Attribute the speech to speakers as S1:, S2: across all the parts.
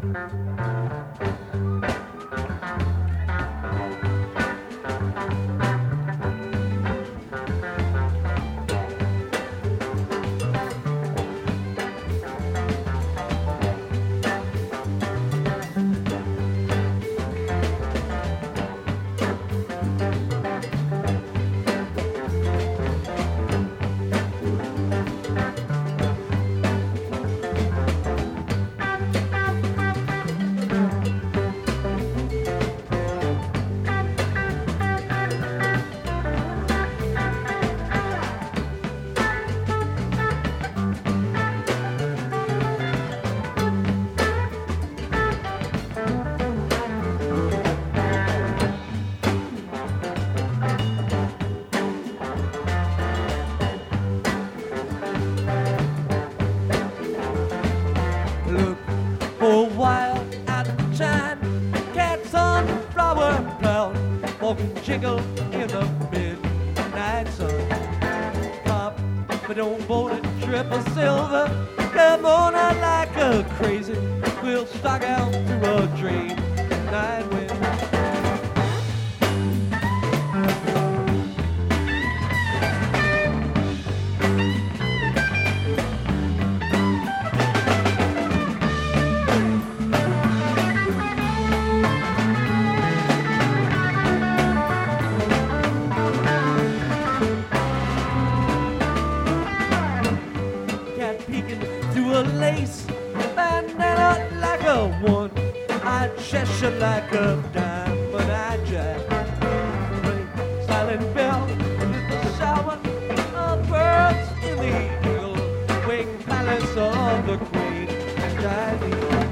S1: For a while at the time, cats on the flower cloud, walking jiggle in the midnight sun. Pop, but don't bolt it, triple silver. Come on out like a crazy. We'll stock out through a dream night wind. Peeking through a lace bandana like a one-eyed Cheshire like a diamond-eyed jack. Ring, silent bell, with the shower of birds in the eagle-wing palace of the Queen and Diane.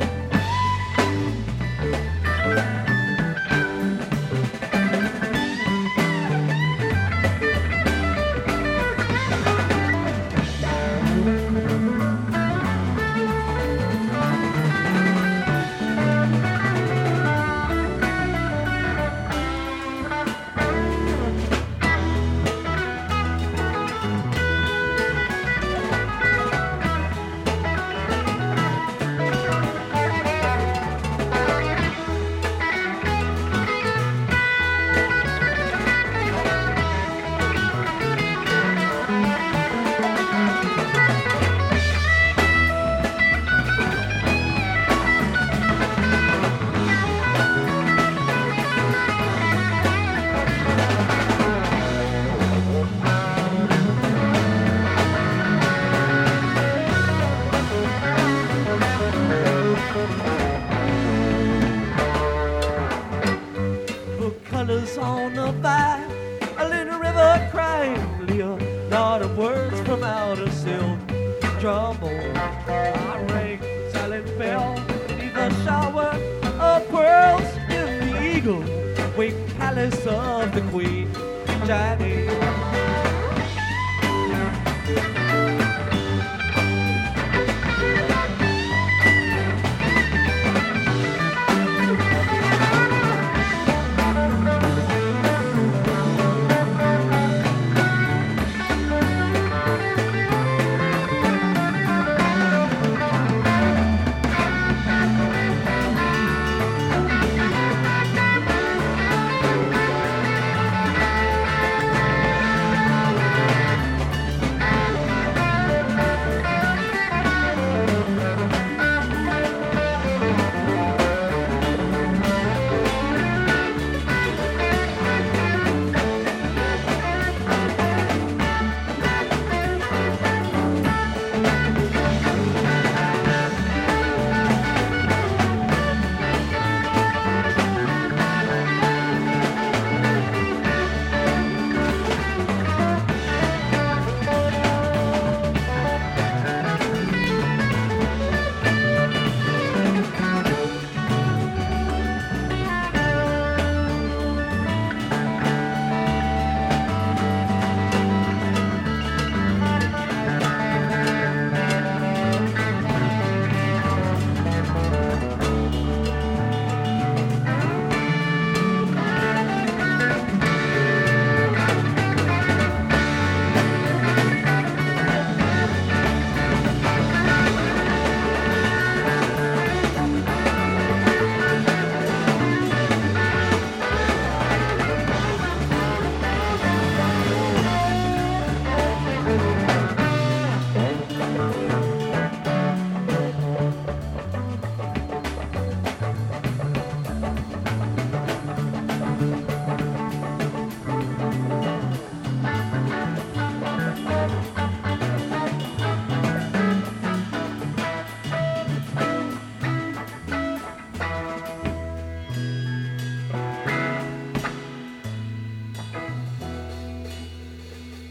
S1: Colors on the vine, a little river crying, Leonardo words from outer silk. Trombone, I ring, silent bell, beneath a shower of pearls in the eagle wing palace of the Queen, Chinese.